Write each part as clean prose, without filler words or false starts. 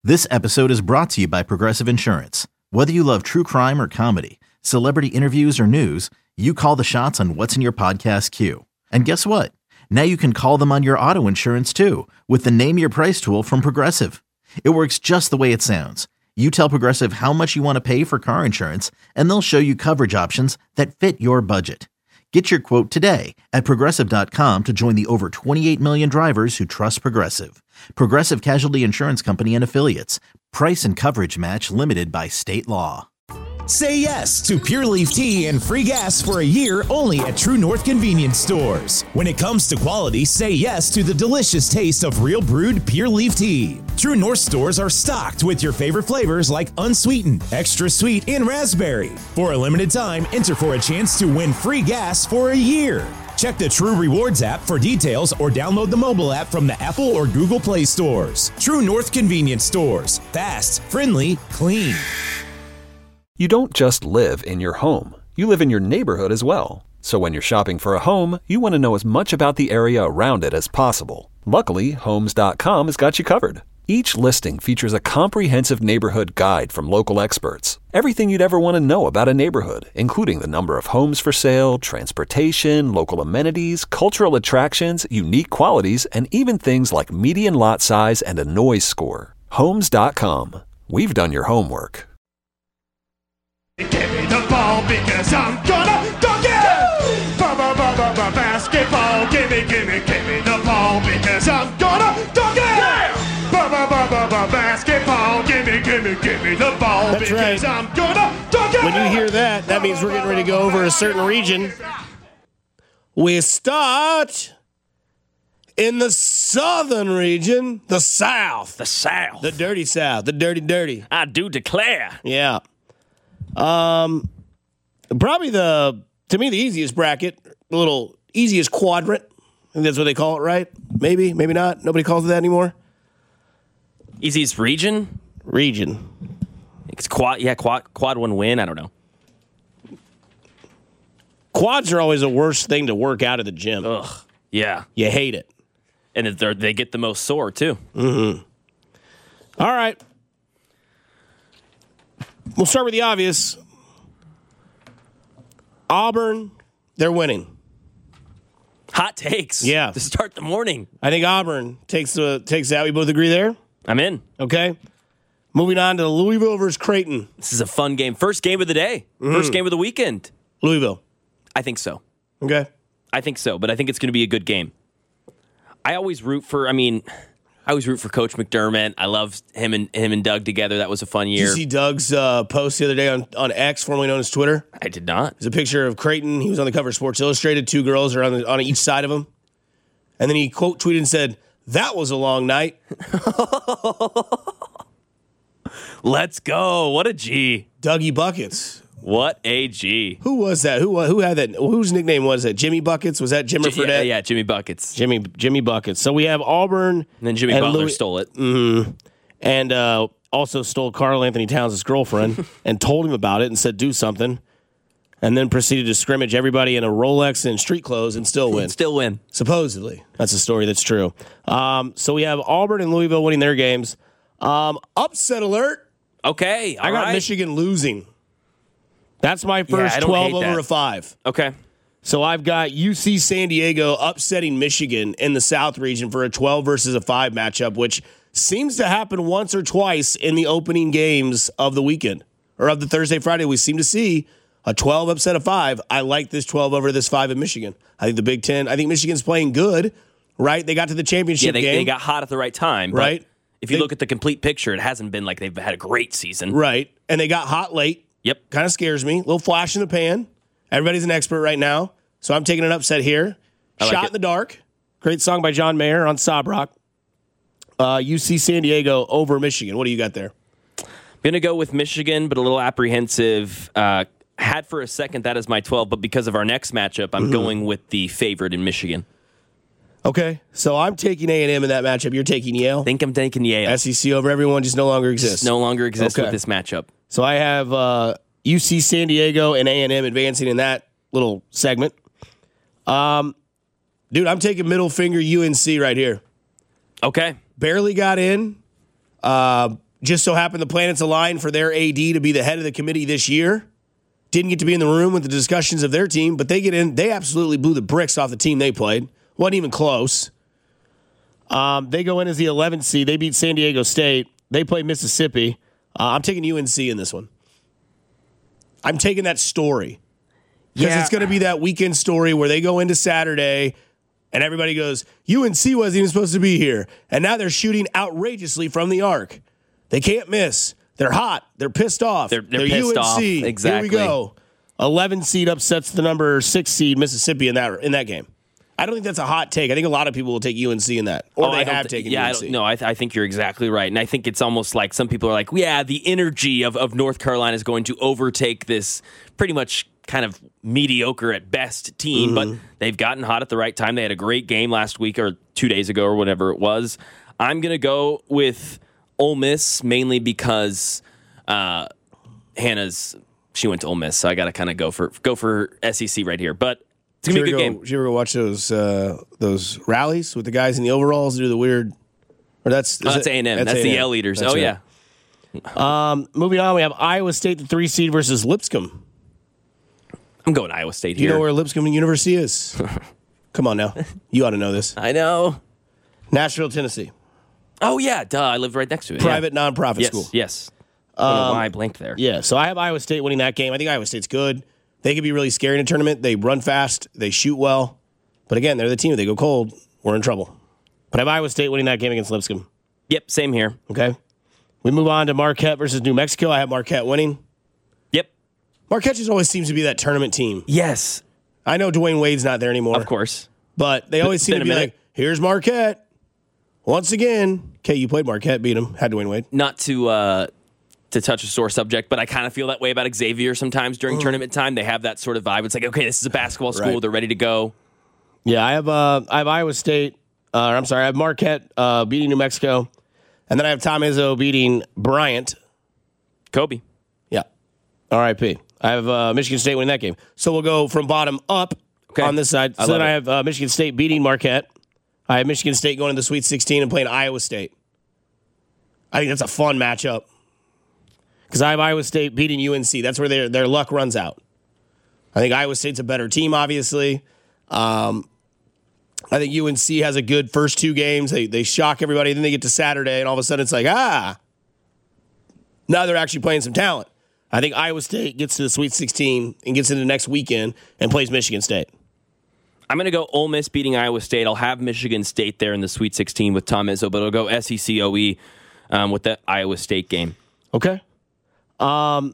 This episode is brought to you by Progressive Insurance. Whether you love true crime or comedy, celebrity interviews or news, you call the shots on what's in your podcast queue. And guess what? Now you can call them on your auto insurance too with the Name Your Price tool from Progressive. It works just the way it sounds. You tell Progressive how much you want to pay for car insurance, and they'll show you coverage options that fit your budget. Get your quote today at Progressive.com to join the over 28 million drivers who trust Progressive. Progressive Casualty Insurance Company and Affiliates. Price and coverage match limited by state law. Say yes to Pure Leaf Tea and free gas for a year only at True North Convenience Stores. When it comes to quality, say yes to the delicious taste of real brewed Pure Leaf Tea. True North stores are stocked with your favorite flavors like unsweetened, extra sweet, and raspberry. For a limited time, enter for a chance to win free gas for a year. Check the True Rewards app for details or download the mobile app from the Apple or Google Play stores. True North Convenience Stores. Fast, friendly, clean. You don't just live in your home. You live in your neighborhood as well. So when you're shopping for a home, you want to know as much about the area around it as possible. Luckily, Homes.com has got you covered. Each listing features a comprehensive neighborhood guide from local experts. Everything you'd ever want to know about a neighborhood, including the number of homes for sale, transportation, local amenities, cultural attractions, unique qualities, and even things like median lot size and a noise score. Homes.com. We've done your homework. Give me the ball because I'm gonna dunk it! Basketball, give me the ball because I'm gonna dunk it! Yeah! Basketball, give me the ball. That's because right. I'm gonna dunk it! When you hear that, that means we're getting ready to go over a certain region. We start in the southern region, the South. The South. The dirty South, the dirty. I do declare. Yeah. Probably to me, the easiest bracket, the little easiest quadrant. I think that's what they call it, right? Maybe not. Nobody calls it that anymore. Easiest region? Region. It's quad one win. I don't know. Quads are always the worst thing to work out at the gym. Ugh. Yeah. You hate it. And they get the most sore, too. Mm-hmm. All right. We'll start with the obvious. Auburn, they're winning. Hot takes. Yeah. To start the morning. I think Auburn takes that. We both agree there? I'm in. Okay. Moving on to Louisville versus Creighton. This is a fun game. First game of the day. First game of the weekend. Louisville. I think so. Okay. I think so, but I think it's going to be a good game. I always root for Coach McDermott. I love him and Doug together. That was a fun year. Did you see Doug's post the other day on X, formerly known as Twitter? I did not. It's a picture of Creighton. He was on the cover of Sports Illustrated. Two girls are on each side of him. And then he quote tweeted and said, "That was a long night." Let's go. What a G. Dougie Buckets. What a G. Who was that? Who had that? Whose nickname was that? Jimmy Buckets? Was that Jimmer Fredette? Yeah, Jimmy Buckets. Jimmy Buckets. So we have Auburn. And then Jimmy Butler stole it. Mm-hmm. And also stole Karl Anthony Towns' girlfriend and told him about it and said, do something. And then proceeded to scrimmage everybody in a Rolex and street clothes and still win. Supposedly. That's a story that's true. So we have Auburn and Louisville winning their games. Upset alert. Okay. I got Michigan losing. That's my first 12 over a 5. Okay. So I've got UC San Diego upsetting Michigan in the South region for a 12 versus a 5 matchup, which seems to happen once or twice in the opening games of the weekend or of the Thursday, Friday. We seem to see a 12 upset a 5. I like this 12 over this 5 in Michigan. I think the Big Ten, I think Michigan's playing good, right? They got to the championship game. They got hot at the right time. Right. If you look at the complete picture, it hasn't been like they've had a great season. Right. And they got hot late. Yep. Kind of scares me. A little flash in the pan. Everybody's an expert right now. So I'm taking an upset here. Shot in the Dark. Great song by John Mayer on Sob Rock. UC San Diego over Michigan. What do you got there? I'm going to go with Michigan, but a little apprehensive. Had for a second that as my 12, but because of our next matchup, I'm going with the favorite in Michigan. Okay. So I'm taking A&M in that matchup. You're taking Yale? I think I'm taking Yale. SEC over everyone just no longer exists. No longer exists with this matchup. So I have UC San Diego and A&M advancing in that little segment. Dude, I'm taking middle finger UNC right here. Okay. Barely got in. just so happened the planets aligned for their AD to be the head of the committee this year. Didn't get to be in the room with the discussions of their team, but they get in. They absolutely blew the bricks off the team they played. Wasn't even close. They go in as the 11th seed. They beat San Diego State. They play Mississippi. I'm taking UNC in this one. I'm taking that story. Because it's going to be that weekend story where they go into Saturday and everybody goes, UNC wasn't even supposed to be here. And now they're shooting outrageously from the arc. They can't miss. They're hot. They're pissed off. They're pissed UNC. off. Exactly. Here we go. 11 seed upsets the number 6 seed Mississippi in that game. I don't think that's a hot take. I think a lot of people will take UNC in that. Or they have taken UNC. I think you're exactly right. And I think it's almost like some people are like, yeah, the energy of North Carolina is going to overtake this pretty much kind of mediocre at best team. But they've gotten hot at the right time. They had a great game last week or 2 days ago or whatever it was. I'm going to go with Ole Miss mainly because she went to Ole Miss. So I got to kind of go for SEC right here. But it's going to be a good game. Did you ever go watch those rallies with the guys in the overalls do the weird? Or that's A&M. That's the Yell Eaters. That's yeah. Moving on, we have Iowa State, the 3 seed versus Lipscomb. I'm going Iowa State Do you here. know where Lipscomb University is? Come on now. You ought to know this. I know. Nashville, Tennessee. Oh, yeah. Duh. I lived right next to it. Private nonprofit school. Yes. I don't know why I blanked there. Yeah, so I have Iowa State winning that game. I think Iowa State's good. They could be really scary in a tournament. They run fast. They shoot well. But again, they're the team. If they go cold, we're in trouble. But I have Iowa State winning that game against Lipscomb. Yep, same here. Okay. We move on to Marquette versus New Mexico. I have Marquette winning. Yep. Marquette just always seems to be that tournament team. Yes. I know Dwayne Wade's not there anymore. Of course. But they always seem to be like, here's Marquette. Once again. Okay, you played Marquette, beat them, had Dwayne Wade. Not to touch a sore subject, but I kind of feel that way about Xavier sometimes during tournament time. They have that sort of vibe. It's like, okay, this is a basketball school. Right. They're ready to go. Yeah, I have Iowa State. I have Marquette beating New Mexico. And then I have Tom Izzo beating Bryant. Kobe. Yeah. R.I.P. I have Michigan State winning that game. So we'll go from bottom up on this side. So then I have Michigan State beating Marquette. I have Michigan State going to the Sweet 16 and playing Iowa State. I think that's a fun matchup. Because I have Iowa State beating UNC. That's where their luck runs out. I think Iowa State's a better team, obviously. I think UNC has a good first 2 games. They shock everybody. Then they get to Saturday, and all of a sudden it's like, now they're actually playing some talent. I think Iowa State gets to the Sweet 16 and gets into next weekend and plays Michigan State. I'm going to go Ole Miss beating Iowa State. I'll have Michigan State there in the Sweet 16 with Tom Izzo, but I'll go SEC OE with the Iowa State game. Okay. UC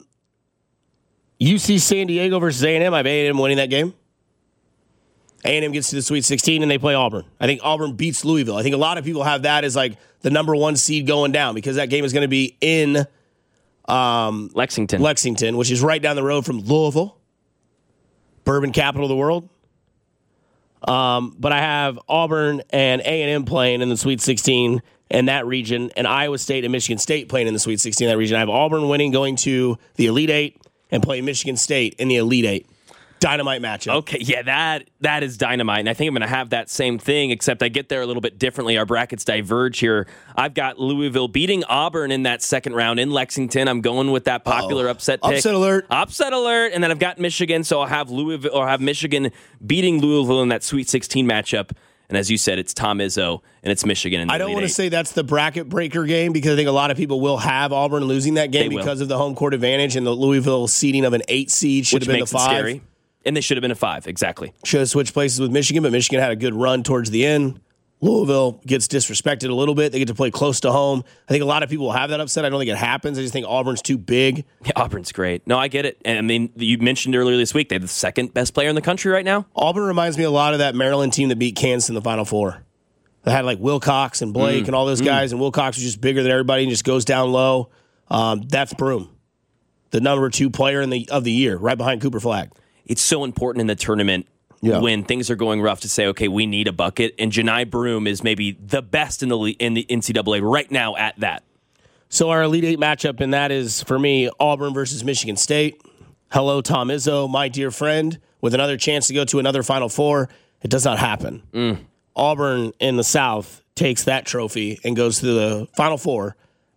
San Diego versus A&M. I have A&M winning that game. A&M gets to the Sweet 16 and they play Auburn. I think Auburn beats Louisville. I think a lot of people have that as like the number 1 seed going down because that game is going to be in Lexington, which is right down the road from Louisville, bourbon capital of the world. But I have Auburn and A&M playing in the Sweet 16 in that region, and Iowa State and Michigan State playing in the Sweet 16 in that region. I have Auburn winning, going to the Elite Eight, and playing Michigan State in the Elite Eight. Dynamite matchup. Okay, yeah, that is dynamite, and I think I'm going to have that same thing, except I get there a little bit differently. Our brackets diverge here. I've got Louisville beating Auburn in that second round in Lexington. I'm going with that popular upset pick. Upset alert. Upset alert, and then I've got Michigan, so I'll have Michigan beating Louisville in that Sweet 16 matchup. And as you said, it's Tom Izzo, and it's Michigan in the I don't Elite want to Eight. say that's the bracket breaker game because I think a lot of people will have Auburn losing that game because of the home court advantage and the Louisville seeding of an 8 seed should which have been makes the 5. it scary. And they should have been a 5, exactly. Should have switched places with Michigan, but Michigan had a good run towards the end. Louisville gets disrespected a little bit. They get to play close to home. I think a lot of people will have that upset. I don't think it happens. I just think Auburn's too big. Yeah, Auburn's great. No, I get it. And I mean, you mentioned earlier this week, they have the second best player in the country right now. Auburn reminds me a lot of that Maryland team that beat Kansas in the Final Four. They had like Wilcox and Blake and all those guys, and Wilcox was just bigger than everybody and just goes down low. That's Broome, the number 2 player of the year, right behind Cooper Flagg. It's so important in the tournament when things are going rough to say, okay, we need a bucket. And Janai Broome is maybe the best in the NCAA right now at that. So our Elite Eight matchup, and that is, for me, Auburn versus Michigan State. Hello, Tom Izzo, my dear friend, with another chance to go to another Final Four. It does not happen. Auburn in the South takes that trophy and goes to the Final Four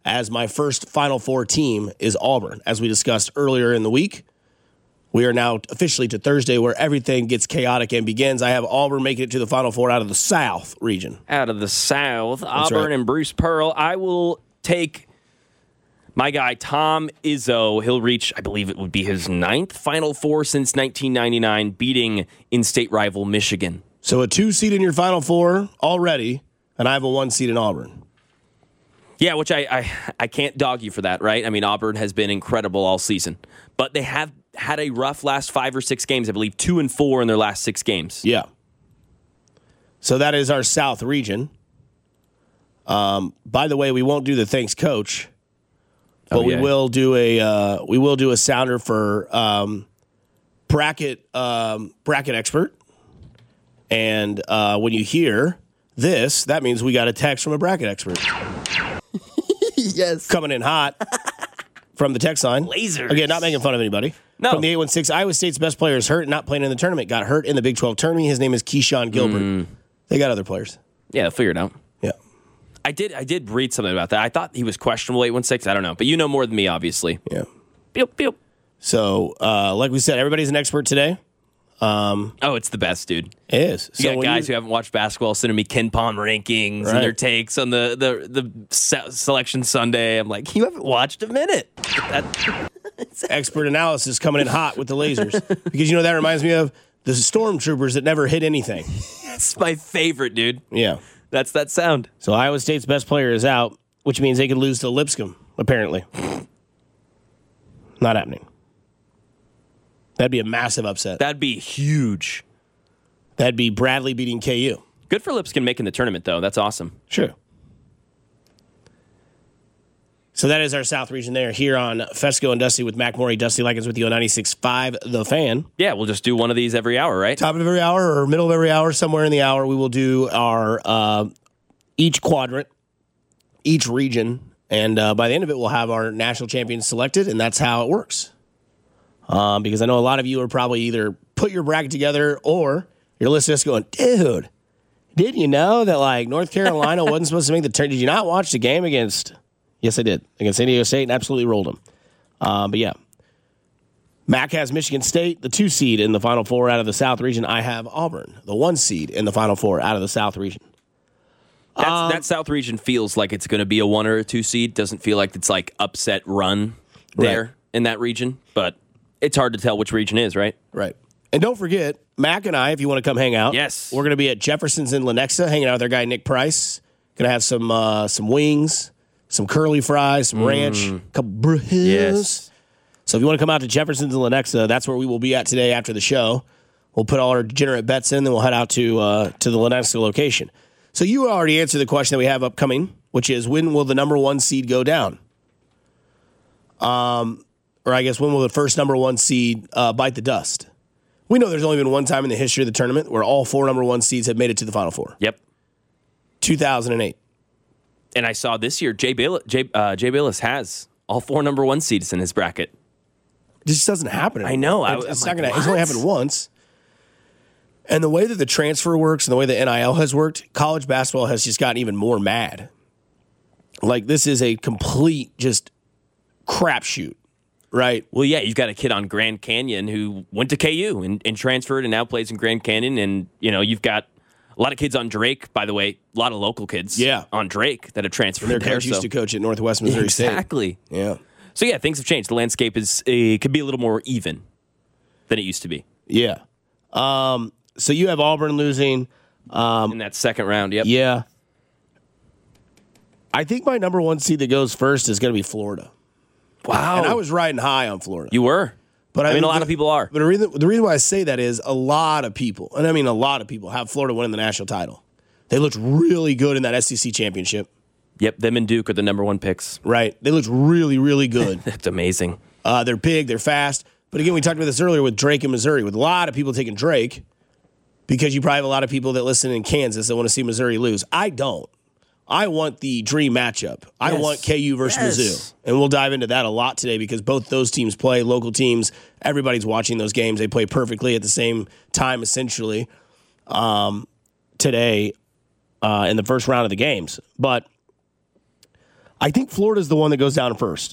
as my first Final Four team is Auburn. As we discussed earlier in the week, we are now officially to Thursday where everything gets chaotic and begins. I have Auburn making it to the Final Four out of the South region. Out of the South, Auburn right. and Bruce Pearl. I will take my guy, Tom Izzo. He'll reach, I believe it would be his 9th Final Four since 1999, beating in-state rival Michigan. So a 2 seed in your Final Four already, and I have a 1 seed in Auburn. Yeah, which I can't dog you for that, right? I mean, Auburn has been incredible all season, but they have had a rough last 5 or 6 games. I believe 2-4 in their last 6 games. Yeah. So that is our South region. By the way, we won't do the thanks coach, but we will do a sounder for bracket expert. And when you hear this, that means we got a text from a bracket expert. Yes. Coming in hot from the text line. Lasers. Again, not making fun of anybody. No. From the 816, Iowa State's best player is hurt, not playing in the tournament. Got hurt in the Big 12 tournament. His name is Keyshawn Gilbert. They got other players. Yeah, they'll figure it out. Yeah. I did read something about that. I thought he was questionable 816. I don't know. But you know more than me, obviously. Yeah. Pew, pew. So, like we said, everybody's an expert today. Oh, it's the best, dude. It is. You got guys who haven't watched basketball sending me Ken Palm rankings and their takes on the selection Sunday. I'm like, you haven't watched a minute. Expert analysis coming in hot with the lasers. Because, that reminds me of the stormtroopers that never hit anything. That's my favorite, dude. Yeah. That's that sound. So Iowa State's best player is out, which means they could lose to Lipscomb, apparently. Not happening. That'd be a massive upset. That'd be huge. That'd be Bradley beating KU. Good for Lipscomb making the tournament, though. That's awesome. Sure. So that is our South region there here on Fesco and Dusty with Mac Morey. Dusty Likens with you on 96.5 The Fan. Yeah, we'll just do one of these every hour, right? Top of every hour or middle of every hour, somewhere in the hour, we will do our each quadrant, each region, and by the end of it, we'll have our national champions selected, and that's how it works. Because I know a lot of you are probably either put your bracket together or you're listening to us going, dude, did you know that North Carolina wasn't supposed to make the turn? Did you not watch the game against? Yes, I did. Against San Diego State and absolutely rolled them. But yeah, Mac has Michigan State, the 2 seed in the Final Four out of the South region. I have Auburn, the 1 seed in the Final Four out of the South region. That South region feels like it's going to be a 1 or a 2 seed. Doesn't feel like it's upset run there in that region, but it's hard to tell which region is, right? Right. And don't forget, Mac and I, if you want to come hang out, yes, we're going to be at Jefferson's in Lenexa, hanging out with our guy Nick Price. Going to have some wings, some curly fries, some ranch, a couple burritos. Yes. So if you want to come out to Jefferson's in Lenexa, that's where we will be at today after the show. We'll put all our degenerate bets in, then we'll head out to the Lenexa location. So you already answered the question that we have upcoming, which is when will the number 1 seed go down? Or I guess when will the first number 1 seed bite the dust? We know there's only been one time in the history of the tournament where all 4 number 1 seeds have made it to the Final Four. Yep. 2008. And I saw this year, Jay Bayless has all 4 number 1 seeds in his bracket. It just doesn't happen anymore. I know. It's not going to. It's only happened once. And the way that the transfer works and the way the NIL has worked, college basketball has just gotten even more mad. This is a complete just crapshoot. Right. Well, yeah, you've got a kid on Grand Canyon who went to KU and transferred and now plays in Grand Canyon. And, you've got a lot of kids on Drake, by the way, a lot of local kids on Drake that have transferred their there. coach used to coach at Northwest Missouri State. Exactly. Yeah. So, yeah, things have changed. The landscape could be a little more even than it used to be. Yeah. So you have Auburn losing. In that second round, yep. Yeah. I think my number 1 seed that goes first is going to be Florida. Wow. And I was riding high on Florida. You were. But I mean, a lot of people are. But the reason why I say that is a lot of people, and I mean a lot of people, have Florida winning the national title. They looked really good in that SEC championship. Yep, them and Duke are the number 1 picks. Right. They looked really, really good. That's amazing. They're big, they're fast. But again, we talked about this earlier with Drake in Missouri, with a lot of people taking Drake because you probably have a lot of people that listen in Kansas that want to see Missouri lose. I don't. I want the dream matchup. I want KU versus Mizzou. And we'll dive into that a lot today because both those teams play, local teams. Everybody's watching those games. They play perfectly at the same time, essentially, today in the first round of the games. But I think Florida's the one that goes down first.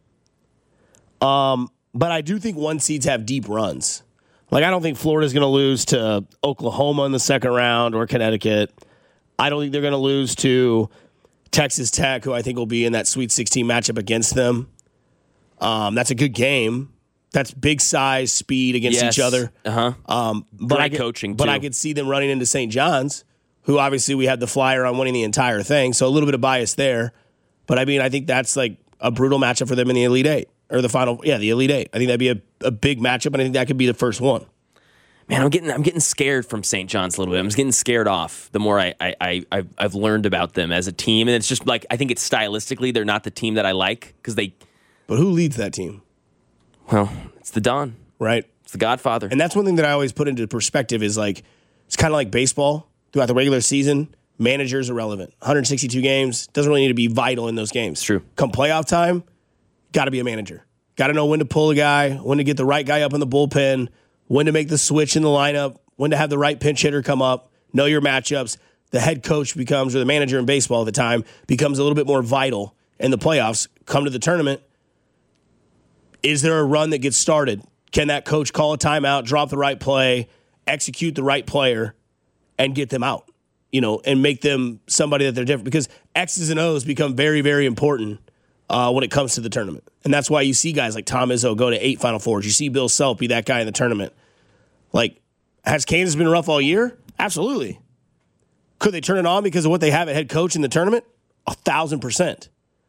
But I do think 1 seeds have deep runs. Like, I don't think Florida's going to lose to Oklahoma in the second round or Connecticut. I don't think they're going to lose to Texas Tech, who I think will be in that Sweet 16 matchup against them. That's a good game. That's big size, speed against each other. Great coaching, too. But I could see them running into St. John's, who obviously we had the flyer on winning the entire thing. So a little bit of bias there. But I mean, I think that's like a brutal matchup for them in the Elite Eight. Or the final, the Elite Eight. I think that'd be a big matchup, and I think that could be the first one. Man, I'm getting scared from St. John's a little bit. I'm just getting scared off the more I've learned about them as a team, and it's just like I think it's stylistically they're not the team that I like because they. But who leads that team? Well, it's the Don, right? It's the Godfather, and that's one thing that I always put into perspective is like it's kind of like baseball throughout the regular season. Managers are relevant. 162 games doesn't really need to be vital in those games. It's true. Come playoff time. Got to be a manager. Got to know when to pull a guy, when to get the right guy up in the bullpen, when to make the switch in the lineup, when to have the right pinch hitter come up, know your matchups. The head coach becomes, or the manager in baseball at the time, becomes a little bit more vital in the playoffs. Come to the tournament. Is there a run that gets started? Can that coach call a timeout, drop the right play, execute the right player, and get them out? And make them somebody that they're different. Because X's and O's become very, very important when it comes to the tournament. And that's why you see guys like Tom Izzo go to 8 Final Fours. You see Bill Self be that guy in the tournament. Like, has Kansas been rough all year? Absolutely. Could they turn it on because of what they have at head coach in the tournament? 1,000%.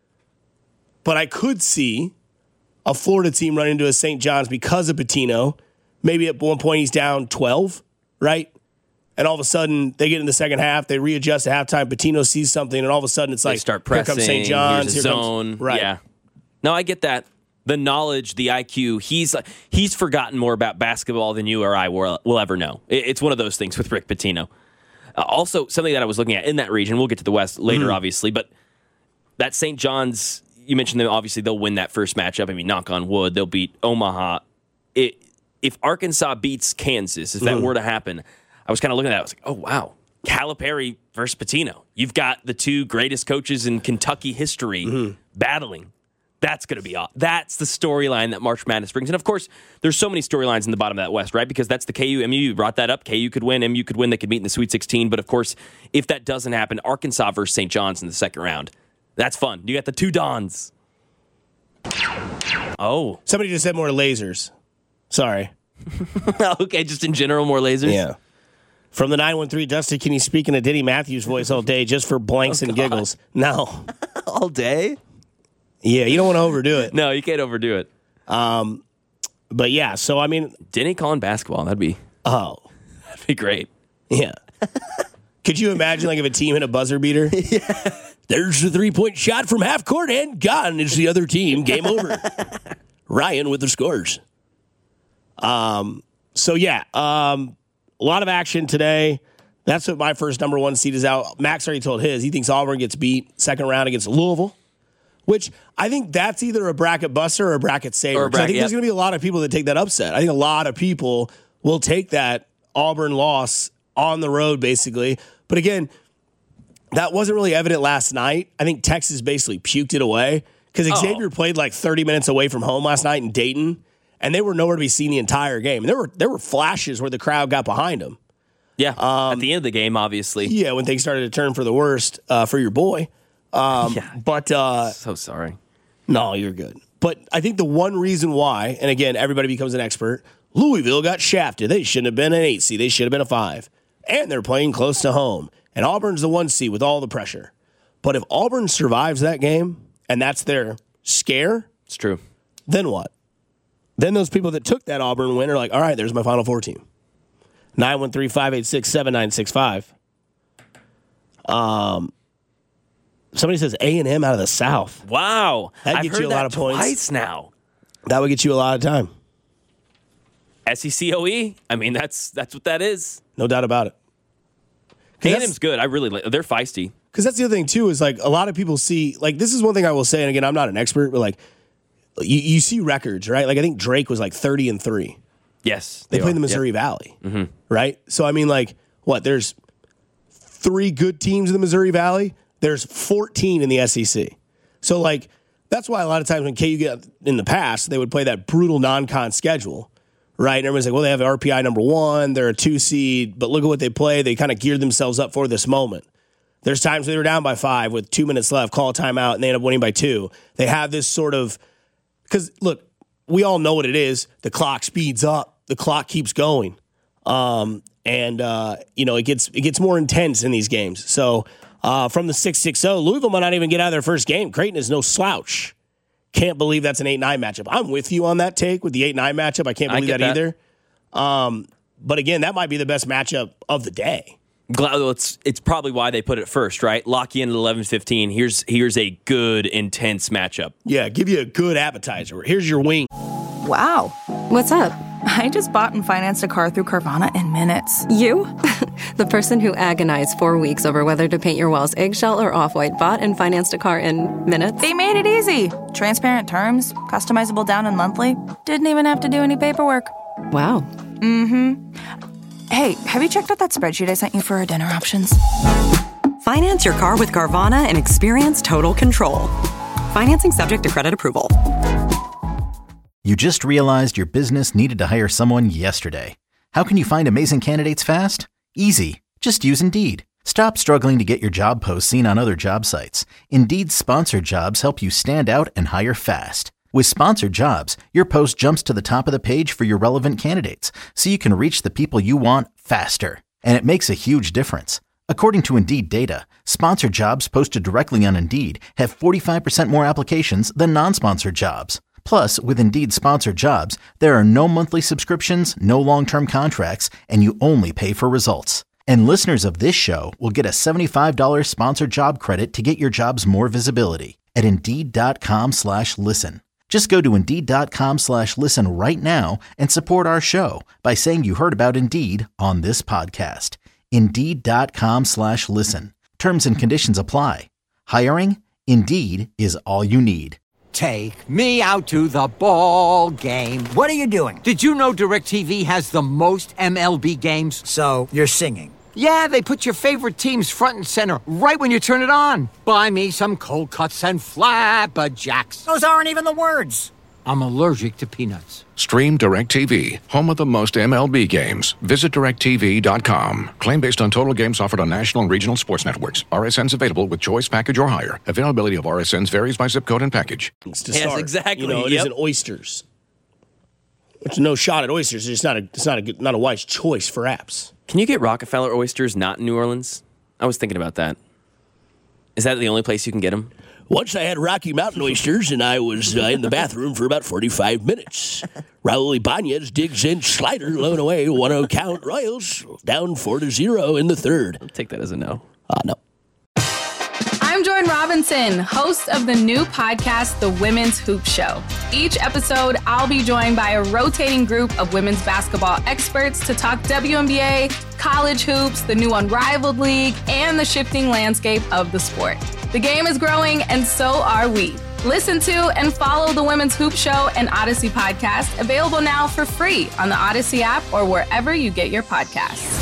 But I could see a Florida team run into a St. John's because of Pitino. Maybe at one point he's down 12, right? And all of a sudden, they get in the second half, they readjust at halftime, Pitino sees something, and all of a sudden it's like, they start pressing, here comes St. John's, here's a zone. Right. Yeah. No, I get that. The knowledge, the IQ, he's forgotten more about basketball than you or I will ever know. It's one of those things with Rick Pitino. Also, something that I was looking at in that region, we'll get to the West later, obviously, but that St. John's, you mentioned them, obviously they'll win that first matchup. I mean, knock on wood, they'll beat Omaha. If Arkansas beats Kansas, if that were to happen, I was kind of looking at that. I was like, oh, wow. Calipari versus Pitino. You've got the two greatest coaches in Kentucky history battling. That's going to be awesome. That's the storyline that March Madness brings. And, of course, there's so many storylines in the bottom of that West, right? Because that's the KU-MU. You brought that up. KU could win. MU could win. They could meet in the Sweet 16. But, of course, if that doesn't happen, Arkansas versus St. John's in the second round. That's fun. You got the two Dons. Oh. Somebody just said more lasers. Sorry. Okay, just in general, more lasers? Yeah. From the 913, Dusty, can you speak in a Diddy Matthews voice all day just for blanks and giggles? No. All day? Yeah, you don't want to overdo it. No, you can't overdo it. But yeah, so I mean, Denny calling basketball, that'd be great. Yeah. Could you imagine like if a team hit a buzzer beater? Yeah. There's a 3-point shot from half court and gone. It's the other team. Game over. Ryan with the scores. So yeah, a lot of action today. That's what my first number one seed is out. Max already told his. He thinks Auburn gets beat second round against Louisville, which I think that's either a bracket buster or a bracket saver. I think there's going to be a lot of people that take that upset. I think a lot of people will take that Auburn loss on the road, basically. But again, that wasn't really evident last night. I think Texas basically puked it away because Xavier played like 30 minutes away from home last night in Dayton, and they were nowhere to be seen the entire game. And there were flashes where the crowd got behind them. Yeah, at the end of the game, obviously. Yeah, when things started to turn for the worst for your boy. But so sorry. No, you're good. But I think the one reason why, and again, everybody becomes an expert, Louisville got shafted. They shouldn't have been an 8 seed. They should have been a 5. And they're playing close to home. And Auburn's the 1 seed with all the pressure. But if Auburn survives that game, and that's their scare, it's true. Then what? Then those people that took that Auburn win are like, all right, there's my Final Four team. 913-586-7965. Somebody says A&M out of the South. Wow. That'd get you a lot of points. Twice now. That would get you a lot of time. SECOE? I mean, that's what that is. No doubt about it. A&M's good. I really like. They're feisty. Because that's the other thing, too, is like a lot of people see, like, this is one thing I will say, and again, I'm not an expert, but like, you see records, right? Like, I think Drake was like 30-3. Yes. They played in the Missouri Valley, right? So, I mean, like, what? There's 3 good teams in the Missouri Valley. There's 14 in the SEC. So, like, that's why a lot of times when KU get in the past, they would play that brutal non-con schedule, right? And everyone's like, well, they have RPI number 1, they're a 2 seed, but look at what they play. They kind of geared themselves up for this moment. There's times they were down by 5 with 2 minutes left, call a timeout, and they end up winning by 2. They have this sort of, because look, we all know what it is. The clock speeds up, the clock keeps going, it gets more intense in these games. So from the 6-6-0, Louisville might not even get out of their first game. Creighton is no slouch. Can't believe that's an 8-9 matchup. I'm with you on that take with the 8-9 matchup. I can't believe that either. But again, that might be the best matchup of the day. It's probably why they put it first, right? Lock you in at 11-15. Here's a good, intense matchup. Yeah, give you a good appetizer. Here's your wing. Wow. What's up? I just bought and financed a car through Carvana in minutes. You? The person who agonized 4 weeks over whether to paint your walls eggshell or off-white bought and financed a car in minutes? They made it easy. Transparent terms, customizable down and monthly. Didn't even have to do any paperwork. Wow. Mm-hmm. Hey, have you checked out that spreadsheet I sent you for our dinner options? Finance your car with Carvana and experience total control. Financing subject to credit approval. You just realized your business needed to hire someone yesterday. How can you find amazing candidates fast? Easy. Just use Indeed. Stop struggling to get your job posts seen on other job sites. Indeed's sponsored jobs help you stand out and hire fast. With sponsored jobs, your post jumps to the top of the page for your relevant candidates, so you can reach the people you want faster. And it makes a huge difference. According to Indeed data, sponsored jobs posted directly on Indeed have 45% more applications than non-sponsored jobs. Plus, with Indeed sponsored jobs, there are no monthly subscriptions, no long-term contracts, and you only pay for results. And listeners of this show will get a $75 sponsored job credit to get your jobs more visibility at Indeed.com/listen. Just go to Indeed.com/listen right now and support our show by saying you heard about Indeed on this podcast. Indeed.com/listen. Terms and conditions apply. Hiring? Indeed is all you need. Take me out to the ball game. What are you doing? Did you know DirecTV has the most MLB games? So, you're singing. Yeah, they put your favorite teams front and center right when you turn it on. Buy me some cold cuts and flapjacks. Those aren't even the words. I'm allergic to peanuts. Stream DirecTV, home of the most MLB games. Visit DirecTV.com. Claim based on total games offered on national and regional sports networks. RSNs available with choice package or higher. Availability of RSNs varies by zip code and package. Yes, exactly. It isn't oysters. It's no shot at oysters. It's not a wise choice for apps. Can you get Rockefeller oysters not in New Orleans? I was thinking about that. Is that the only place you can get them? Once I had Rocky Mountain oysters, and I was in the bathroom for about 45 minutes. Raul Ibanez digs in slider, low and away, 1-0 count. Royals down 4-0 in the third. I'll take that as a no. No. I'm Jordan Robinson, host of the new podcast, The Women's Hoop Show. Each episode, I'll be joined by a rotating group of women's basketball experts to talk WNBA, college hoops, the new Unrivaled League, and the shifting landscape of the sport. The game is growing, and so are we. Listen to and follow the Women's Hoop Show and Odyssey podcast, available now for free on the Odyssey app or wherever you get your podcasts.